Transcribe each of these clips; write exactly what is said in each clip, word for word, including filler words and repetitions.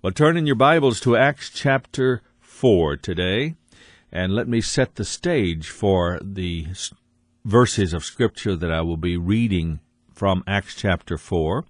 Well, turn in your Bibles to Acts chapter four today, and let me set the stage for the verses of Scripture that I will be reading from Acts chapter four.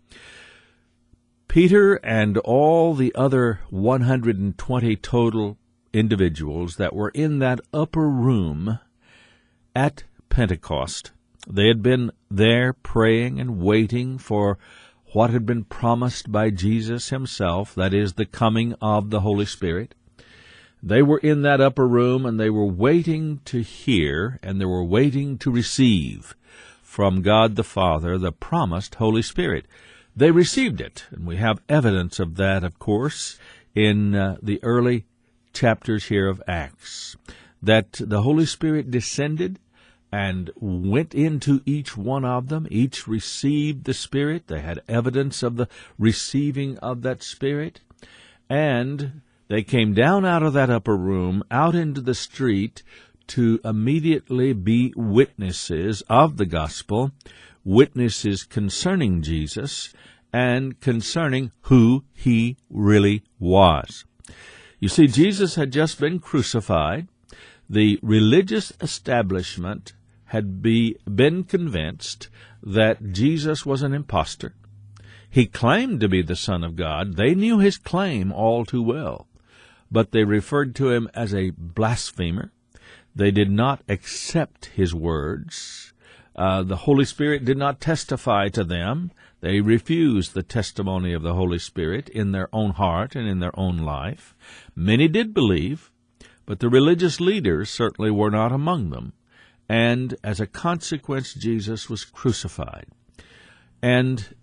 Peter and all the other one hundred twenty total individuals that were in that upper room at Pentecost, they had been there praying and waiting for what had been promised by Jesus himself, that is, the coming of the Holy Spirit. They were in that upper room, and they were waiting to hear, and they were waiting to receive from God the Father the promised Holy Spirit. They received it, and we have evidence of that, of course, in uh, the early chapters here of Acts, that the Holy Spirit descended and went into each one of them. Each received the Spirit. They had evidence of the receiving of that Spirit. And they came down out of that upper room, out into the street, to immediately be witnesses of the gospel, witnesses concerning Jesus, and concerning who he really was. You see, Jesus had just been crucified. The religious establishment had be, been convinced that Jesus was an impostor. He claimed to be the Son of God. They knew his claim all too well, but they referred to him as a blasphemer. They did not accept his words. Uh, the Holy Spirit did not testify to them. They refused the testimony of the Holy Spirit in their own heart and in their own life. Many did believe, but the religious leaders certainly were not among them. And as a consequence, Jesus was crucified. And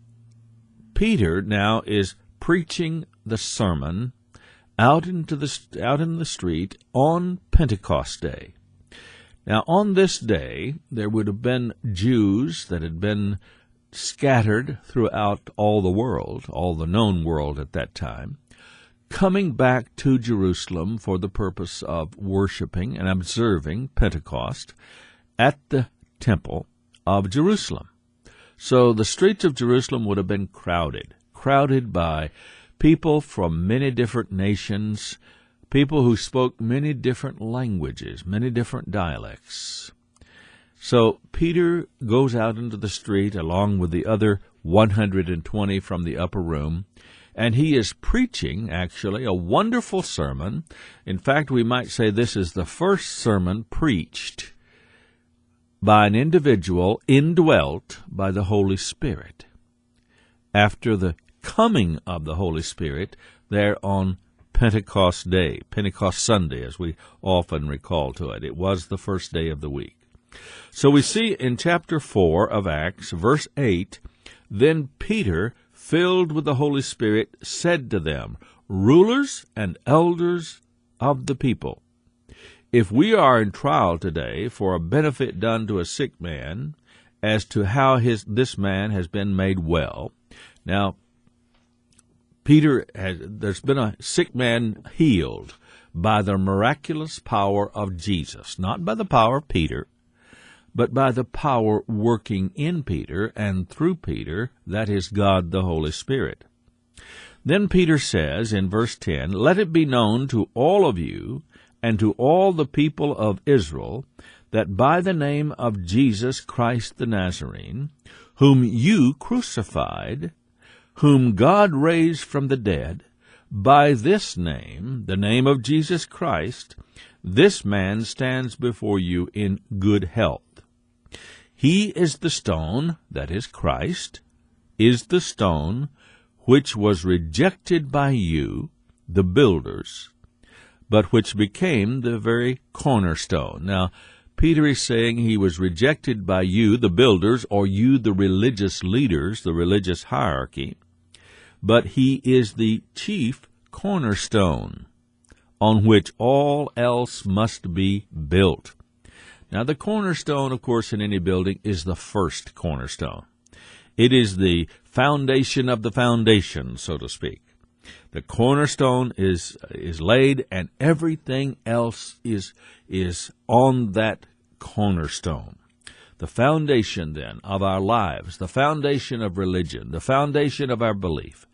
Peter now is preaching the sermon out into the out in the street on Pentecost Day. Now, on this day, there would have been Jews that had been scattered throughout all the world, all the known world at that time, coming back to Jerusalem for the purpose of worshiping and observing Pentecost at the temple of Jerusalem. So the streets of Jerusalem would have been crowded, crowded by people from many different nations, people who spoke many different languages, many different dialects. So Peter goes out into the street along with the other one hundred twenty from the upper room, and he is preaching, actually, a wonderful sermon. In fact, we might say this is the first sermon preached by an individual indwelt by the Holy Spirit after the coming of the Holy Spirit there on Pentecost Day, Pentecost Sunday, as we often recall to it. It was the first day of the week. So we see in chapter four of Acts, verse eight, "Then Peter, filled with the Holy Spirit, said to them, rulers and elders of the people, if we are in trial today for a benefit done to a sick man, as to how his this man has been made well." Now, Peter has, there's been a sick man healed by the miraculous power of Jesus, not by the power of Peter, but by the power working in Peter and through Peter, that is God the Holy Spirit. Then Peter says in verse ten, "Let it be known to all of you and to all the people of Israel that by the name of Jesus Christ the Nazarene, whom you crucified, whom God raised from the dead, by this name, the name of Jesus Christ, this man stands before you in good health. He is the stone," that is Christ, "is the stone which was rejected by you, the builders, but which became the very cornerstone." Now, Peter is saying he was rejected by you, the builders, or you, the religious leaders, the religious hierarchy, but he is the chief cornerstone on which all else must be built. Now, the cornerstone, of course, in any building is the first cornerstone. It is the foundation of the foundation, so to speak. The cornerstone is is laid, and everything else is is on that cornerstone. The foundation, then, of our lives, the foundation of religion, the foundation of our belief,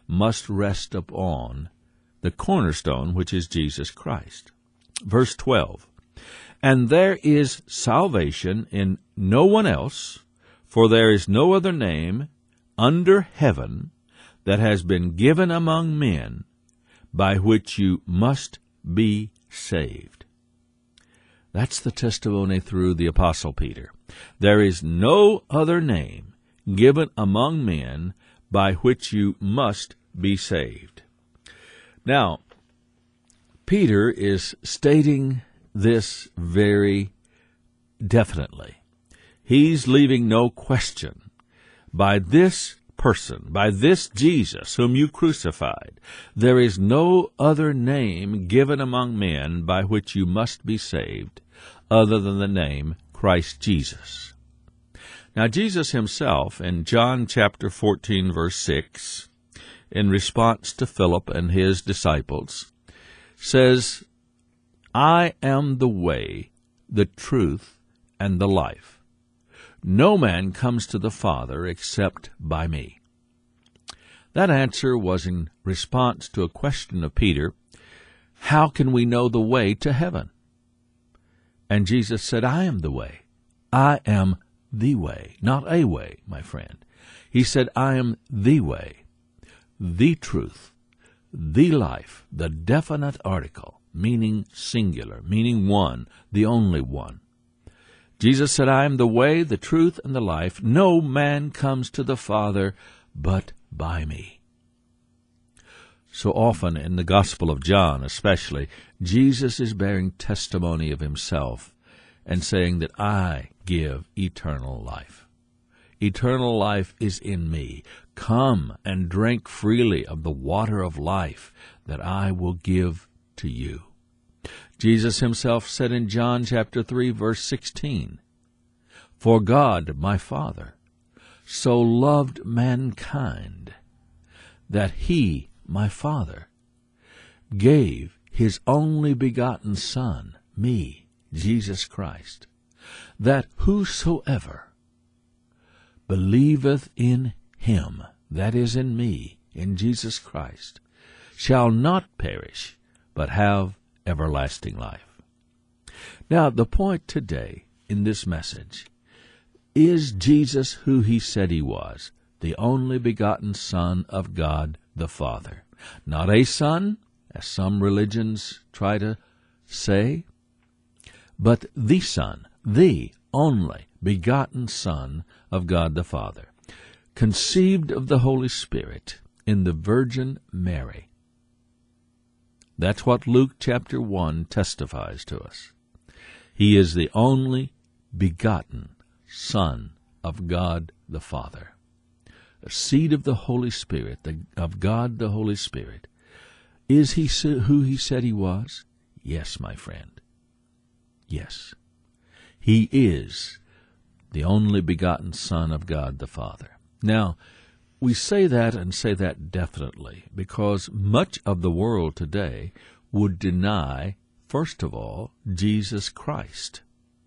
must rest upon the cornerstone, which is Jesus Christ. Verse twelve, "And there is salvation in no one else, for there is no other name under heaven that has been given among men by which you must be saved." That's the testimony through the Apostle Peter. There is no other name given among men by which you must be saved. Now, Peter is stating this very definitely. He's leaving no question. By this person, by this Jesus whom you crucified, there is no other name given among men by which you must be saved other than the name Christ Jesus. Now, Jesus himself, in John chapter fourteen, verse six, in response to Philip and his disciples, says, "I am the way, the truth, and the life. No man comes to the Father except by me." That answer was in response to a question of Peter, "How can we know the way to heaven?" And Jesus said, "I am the way. I am the way." Not a way, my friend. He said, "I am the way, the truth, the life," the definite article, meaning singular, meaning one, the only one. Jesus said, "I am the way, the truth, and the life. No man comes to the Father but by me." So often in the Gospel of John especially, Jesus is bearing testimony of himself and saying that I give eternal life. Eternal life is in me. Come and drink freely of the water of life that I will give to you. Jesus himself said in John chapter three, verse sixteen, "For God, my Father, so loved mankind that he, my Father, gave his only begotten Son, me, Jesus Christ, that whosoever believeth in him," that is in me, in Jesus Christ, "shall not perish, but have everlasting life." Now, the point today in this message is Jesus who he said he was, the only begotten Son of God the Father. Not a son, as some religions try to say, but the Son, the only begotten Son of God the Father, conceived of the Holy Spirit in the Virgin Mary. That's what Luke chapter one testifies to us. He is the only begotten Son of God the Father, a seed of the Holy Spirit, the, of God the Holy Spirit. Is he who he said he was? Yes, my friend. Yes. He is the only begotten Son of God the Father. Now, we say that and say that definitely because much of the world today would deny, first of all, Jesus Christ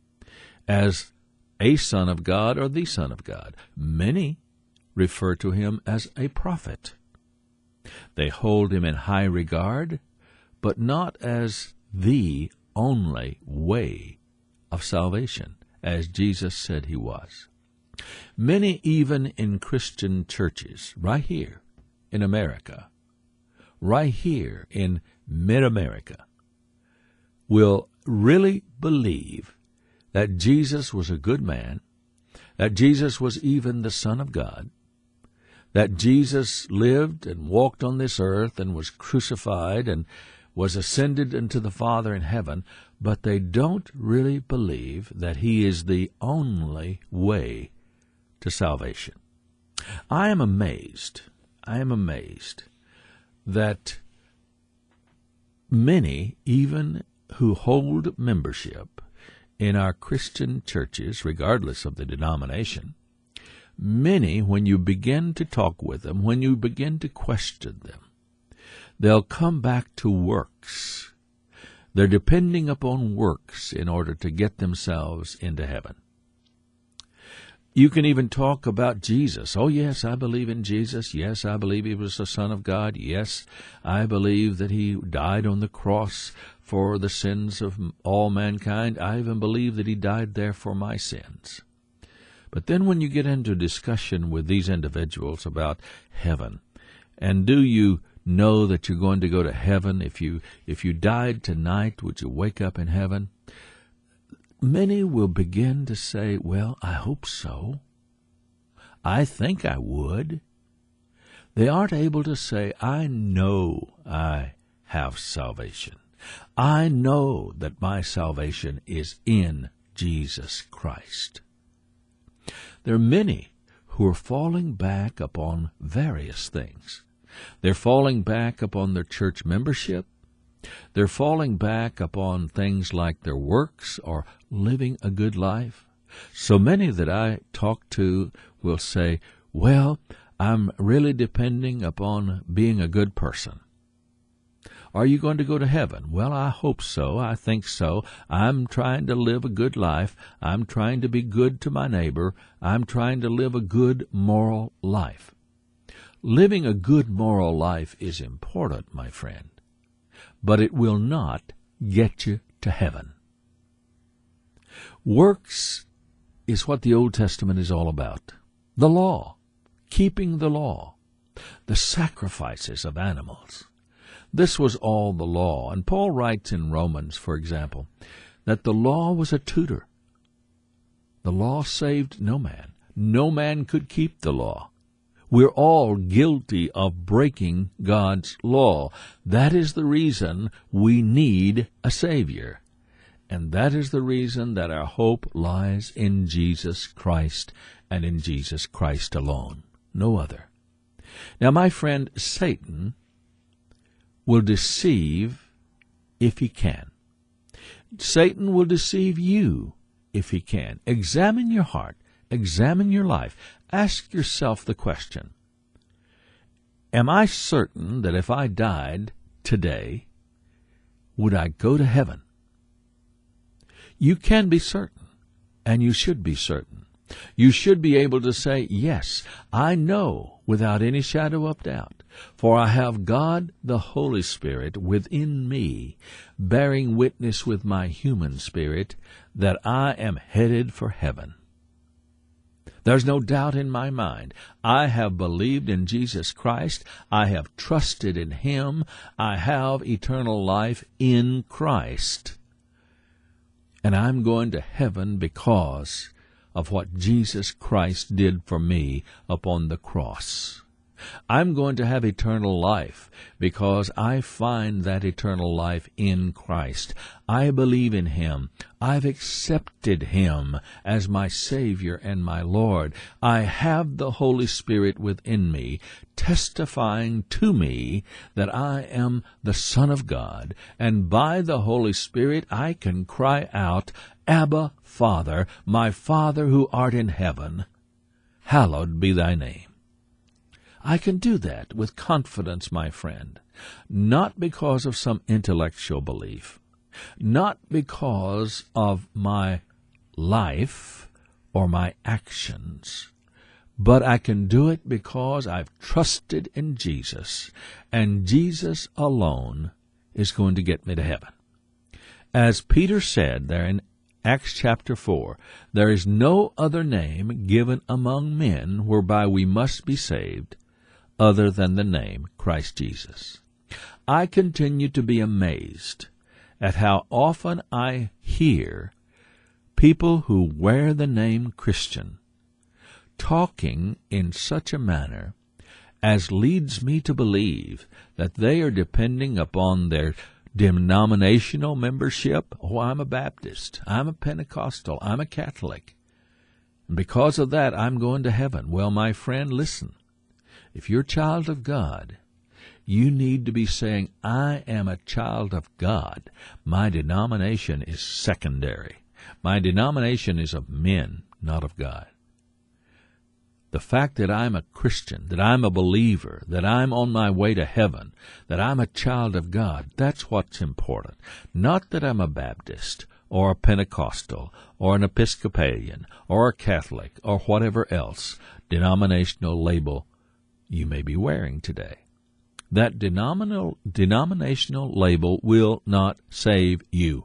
as a Son of God or the Son of God. Many refer to him as a prophet. They hold him in high regard, but not as the only way of salvation, as Jesus said he was. Many, even in Christian churches, right here in America, right here in mid-America, will really believe that Jesus was a good man, that Jesus was even the Son of God, that Jesus lived and walked on this earth and was crucified and was ascended into the Father in heaven, but they don't really believe that he is the only way to salvation. I am amazed, I am amazed that many, even who hold membership in our Christian churches, regardless of the denomination, many, when you begin to talk with them, when you begin to question them, they'll come back to works. They're depending upon works in order to get themselves into heaven. You can even talk about Jesus. Oh, yes, I believe in Jesus. Yes, I believe he was the Son of God. Yes, I believe that he died on the cross for the sins of all mankind. I even believe that he died there for my sins. But then when you get into discussion with these individuals about heaven, and do you know that you're going to go to heaven? If you if you died tonight, would you wake up in heaven? Many will begin to say, well, I hope so. I think I would. They aren't able to say, I know I have salvation. I know that my salvation is in Jesus Christ. There are many who are falling back upon various things. They're falling back upon their church membership. They're falling back upon things like their works or living a good life. So many that I talk to will say, well, I'm really depending upon being a good person. Are you going to go to heaven? Well, I hope so. I think so. I'm trying to live a good life. I'm trying to be good to my neighbor. I'm trying to live a good moral life. Living a good moral life is important, my friend, but it will not get you to heaven. Works is what the Old Testament is all about. The law, keeping the law, the sacrifices of animals. This was all the law. And Paul writes in Romans, for example, that the law was a tutor. The law saved no man. No man could keep the law. We're all guilty of breaking God's law. That is the reason we need a Savior. And that is the reason that our hope lies in Jesus Christ and in Jesus Christ alone. No other. Now, my friend, Satan will deceive if he can. Satan will deceive you if he can. Examine your heart. Examine your life. Ask yourself the question, am I certain that if I died today, would I go to heaven? You can be certain, and you should be certain. You should be able to say, yes, I know without any shadow of doubt, for I have God the Holy Spirit within me, bearing witness with my human spirit that I am headed for heaven. There's no doubt in my mind. I have believed in Jesus Christ. I have trusted in Him. I have eternal life in Christ. And I'm going to heaven because of what Jesus Christ did for me upon the cross. I'm going to have eternal life because I find that eternal life in Christ. I believe in Him. I've accepted Him as my Savior and my Lord. I have the Holy Spirit within me, testifying to me that I am the Son of God. And by the Holy Spirit I can cry out, Abba, Father, my Father who art in heaven, hallowed be thy name. I can do that with confidence, my friend, not because of some intellectual belief, not because of my life or my actions, but I can do it because I've trusted in Jesus, and Jesus alone is going to get me to heaven. As Peter said there in Acts chapter four, there is no other name given among men whereby we must be saved other than the name Christ Jesus. I continue to be amazed at how often I hear people who wear the name Christian talking in such a manner as leads me to believe that they are depending upon their denominational membership. Oh, I'm a Baptist, I'm a Pentecostal, I'm a Catholic, and because of that I'm going to heaven. Well, my friend, listen. If you're a child of God, you need to be saying, I am a child of God. My denomination is secondary. My denomination is of men, not of God. The fact that I'm a Christian, that I'm a believer, that I'm on my way to heaven, that I'm a child of God, that's what's important. Not that I'm a Baptist, or a Pentecostal, or an Episcopalian, or a Catholic, or whatever else denominational label you may be wearing today. That denominational, denominational label will not save you.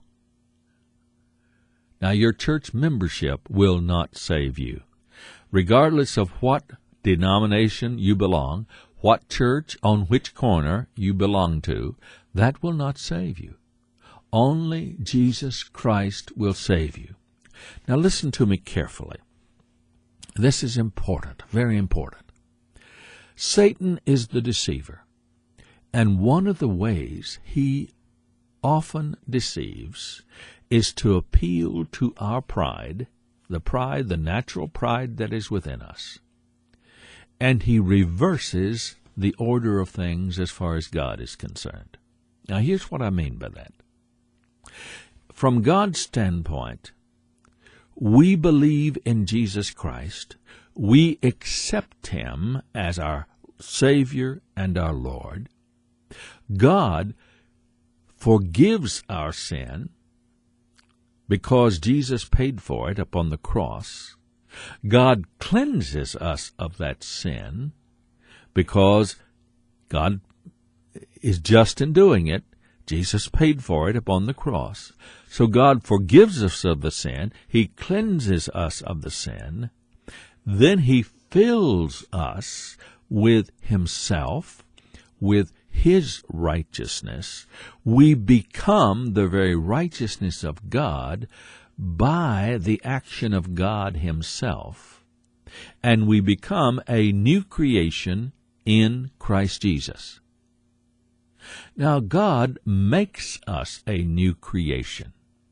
Now, your church membership will not save you. Regardless of what denomination you belong, what church on which corner you belong to, that will not save you. Only Jesus Christ will save you. Now, listen to me carefully. This is important, very important. Satan is the deceiver. And one of the ways he often deceives is to appeal to our pride, the pride, the natural pride that is within us. And he reverses the order of things as far as God is concerned. Now, here's what I mean by that. From God's standpoint, we believe in Jesus Christ. We accept Him as our Savior and our Lord. God forgives our sin because Jesus paid for it upon the cross. God cleanses us of that sin because God is just in doing it. Jesus paid for it upon the cross. So God forgives us of the sin. He cleanses us of the sin. Then He fills us with Himself, with His righteousness. We become the very righteousness of God by the action of God Himself, and we become a new creation in Christ Jesus. Now, God makes us a new creation.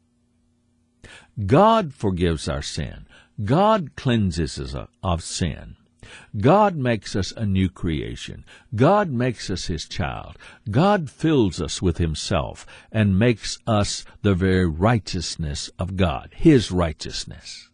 God forgives our sin. God cleanses us of sin. God makes us a new creation. God makes us His child. God fills us with Himself and makes us the very righteousness of God, His righteousness.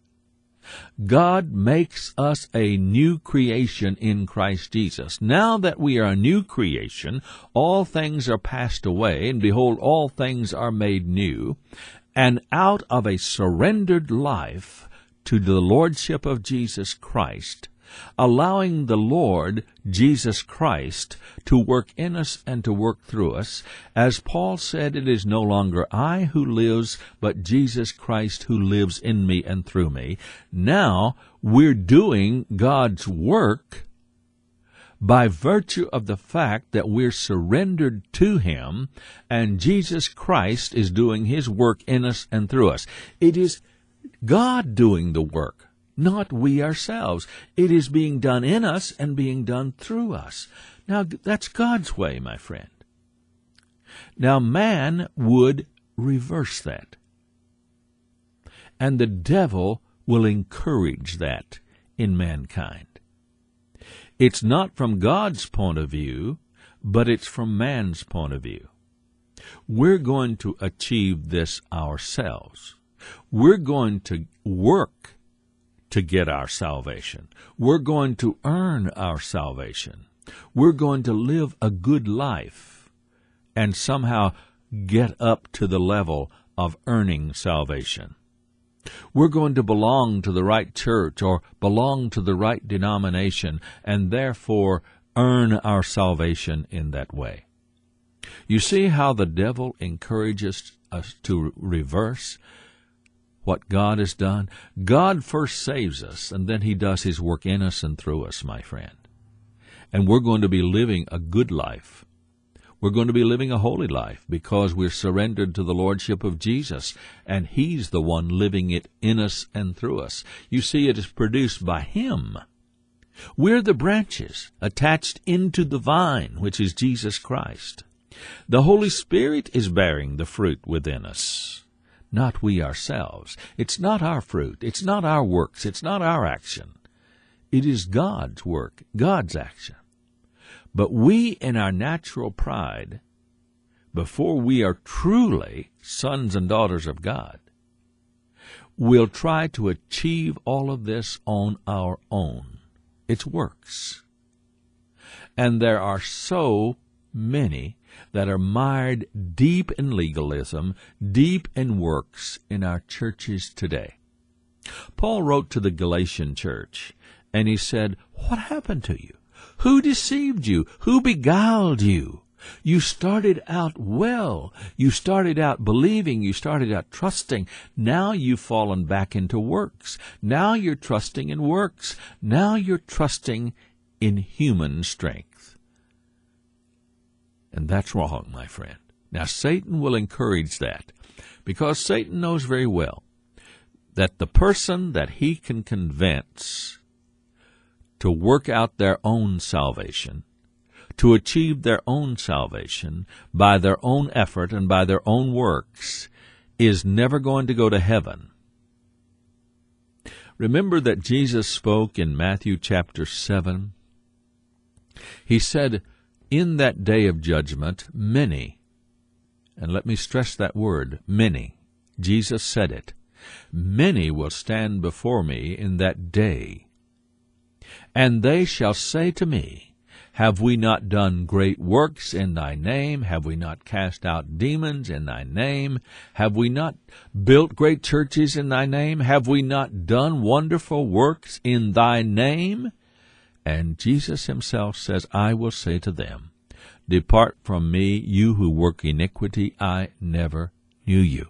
God makes us a new creation in Christ Jesus. Now that we are a new creation, all things are passed away, and behold, all things are made new. And out of a surrendered life to the Lordship of Jesus Christ, allowing the Lord Jesus Christ to work in us and to work through us. As Paul said, it is no longer I who lives, but Jesus Christ who lives in me and through me. Now we're doing God's work by virtue of the fact that we're surrendered to Him, and Jesus Christ is doing His work in us and through us. It is God doing the work, not we ourselves. It is being done in us and being done through us. Now, that's God's way, my friend. Now, man would reverse that. And the devil will encourage that in mankind. It's not from God's point of view, but it's from man's point of view. We're going to achieve this ourselves. We're going to work to get our salvation. We're going to earn our salvation. We're going to live a good life and somehow get up to the level of earning salvation. We're going to belong to the right church or belong to the right denomination and therefore earn our salvation in that way. You see how the devil encourages us to reverse what God has done? God first saves us, and then He does His work in us and through us, my friend. And we're going to be living a good life. We're going to be living a holy life because we're surrendered to the Lordship of Jesus, and He's the one living it in us and through us. You see, it is produced by Him. We're the branches attached into the vine, which is Jesus Christ. The Holy Spirit is bearing the fruit within us, not we ourselves. It's not our fruit. It's not our works. It's not our action. It is God's work, God's action. But we, in our natural pride, before we are truly sons and daughters of God, will try to achieve all of this on our own. It's works. And there are so many that are mired deep in legalism, deep in works in our churches today. Paul wrote to the Galatian church, and he said, "What happened to you? Who deceived you? Who beguiled you? You started out well. You started out believing. You started out trusting. Now you've fallen back into works. Now you're trusting in works. Now you're trusting in human strength." And that's wrong, my friend. Now, Satan will encourage that, because Satan knows very well that the person that he can convince to work out their own salvation, to achieve their own salvation by their own effort and by their own works, is never going to go to heaven. Remember that Jesus spoke in Matthew chapter seven. He said, "In that day of judgment, many," and let me stress that word, many. Jesus said it. "Many will stand before me in that day, and they shall say to me, Have we not done great works in thy name? Have we not cast out demons in thy name? Have we not built great churches in thy name? Have we not done wonderful works in thy name?" And Jesus himself says, "I will say to them, Depart from me, you who work iniquity. I never knew you."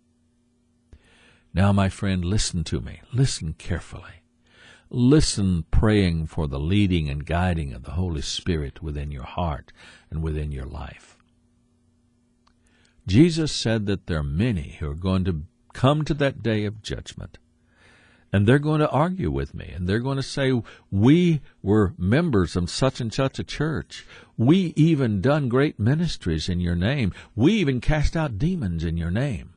Now, my friend, listen to me. Listen carefully. Listen, praying for the leading and guiding of the Holy Spirit within your heart and within your life. Jesus said that there are many who are going to come to that day of judgment, and they're going to argue with me, and they're going to say, "We were members of such and such a church. We even done great ministries in your name. We even cast out demons in your name."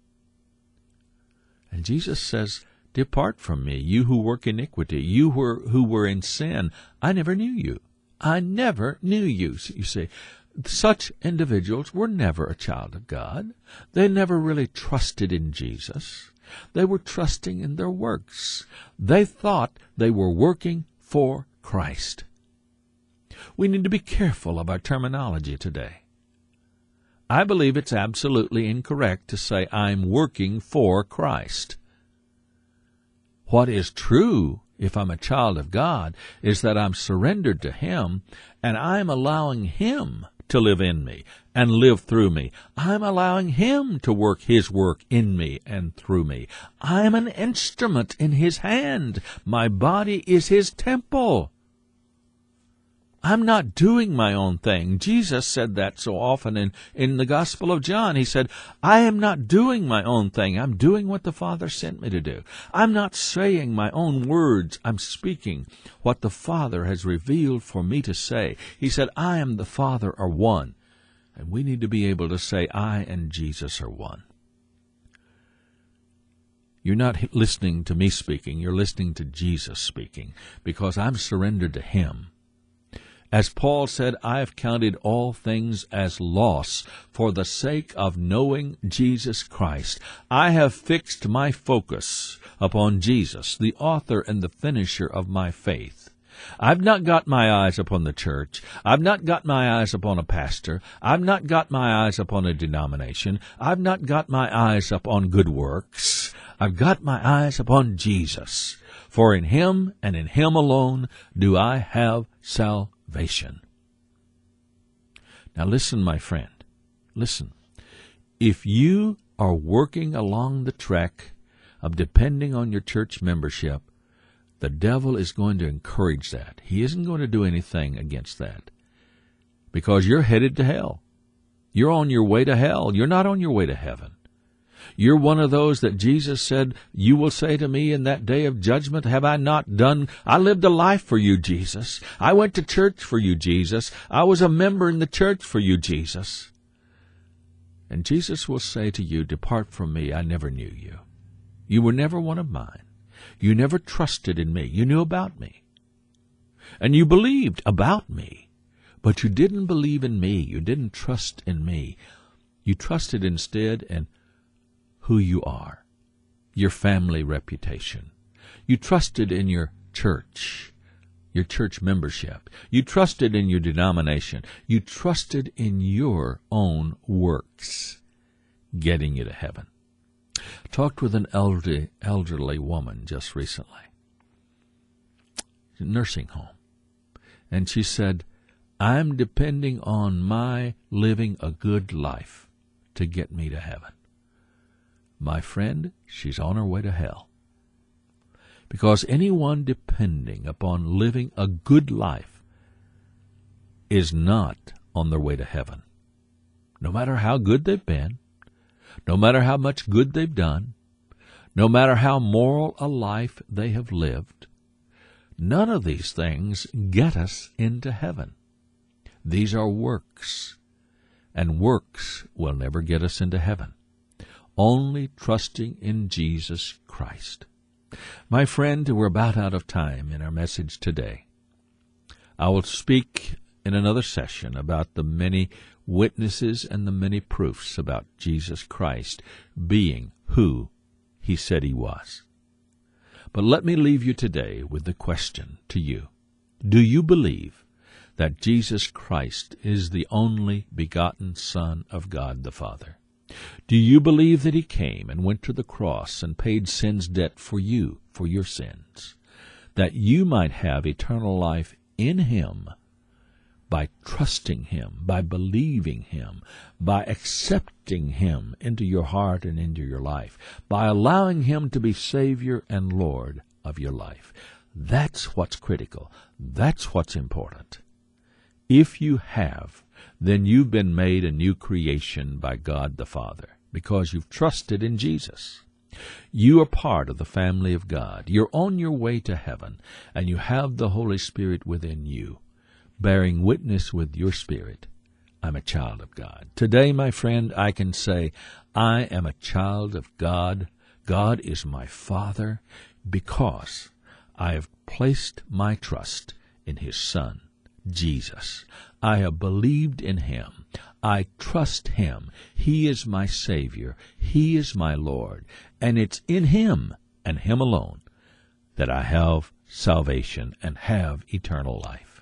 And Jesus says, "Depart from me, you who work iniquity, you who were, who were in sin. I never knew you. I never knew you." You see, such individuals were never a child of God. They never really trusted in Jesus. They were trusting in their works. They thought they were working for Christ. We need to be careful of our terminology today. I believe it's absolutely incorrect to say, "I'm working for Christ." What is true, if I'm a child of God, is that I'm surrendered to Him, and I'm allowing Him to live in me and live through me. I'm allowing Him to work His work in me and through me. I'm an instrument in His hand. My body is His temple. I'm not doing my own thing. Jesus said that so often in, in the Gospel of John. He said, "I am not doing my own thing. I'm doing what the Father sent me to do. I'm not saying my own words. I'm speaking what the Father has revealed for me to say." He said, "I and the Father are one." And we need to be able to say, "I and Jesus are one." You're not listening to me speaking. You're listening to Jesus speaking, because I'm surrendered to Him. As Paul said, "I have counted all things as loss for the sake of knowing Jesus Christ." I have fixed my focus upon Jesus, the author and the finisher of my faith. I've not got my eyes upon the church. I've not got my eyes upon a pastor. I've not got my eyes upon a denomination. I've not got my eyes upon good works. I've got my eyes upon Jesus. For in Him and in Him alone do I have salvation. Now listen, my friend, listen. If you are working along the track of depending on your church membership, the devil is going to encourage that. He isn't going to do anything against that, because you're headed to hell. You're on your way to hell. You're not on your way to heaven. You're one of those that Jesus said, "You will say to me in that day of judgment, have I not done, I lived a life for you, Jesus. I went to church for you, Jesus. I was a member in the church for you, Jesus." And Jesus will say to you, "Depart from me, I never knew you. You were never one of mine. You never trusted in me. You knew about me. And you believed about me. But you didn't believe in me. You didn't trust in me. You trusted instead in who you are, your family reputation. You trusted in your church, your church membership. You trusted in your denomination. You trusted in your own works getting you to heaven. I talked with an elderly, elderly woman just recently, nursing home, and she said, I'm depending on my living a good life to get me to heaven. My friend, she's on her way to hell. Because anyone depending upon living a good life is not on their way to heaven. No matter how good they've been, no matter how much good they've done, no matter how moral a life they have lived, none of these things get us into heaven. These are works, and works will never get us into heaven. Only trusting in Jesus Christ. My friend, we're about out of time in our message today. I will speak in another session about the many witnesses and the many proofs about Jesus Christ being who he said he was. But let me leave you today with the question to you. Do you believe that Jesus Christ is the only begotten Son of God the Father? Do you believe that he came and went to the cross and paid sin's debt for you, for your sins, that you might have eternal life in him by trusting him, by believing him, by accepting him into your heart and into your life, by allowing him to be Savior and Lord of your life? That's what's critical. That's what's important. If you have, then you've been made a new creation by God the Father, because you've trusted in Jesus. You are part of the family of God. You're on your way to heaven, and you have the Holy Spirit within you, bearing witness with your spirit. I'm a child of God. Today, my friend, I can say, I am a child of God. God is my Father, because I have placed my trust in his Son, Jesus. I have believed in him. I trust him. He is my Savior. He is my Lord. And it's in him and him alone that I have salvation and have eternal life.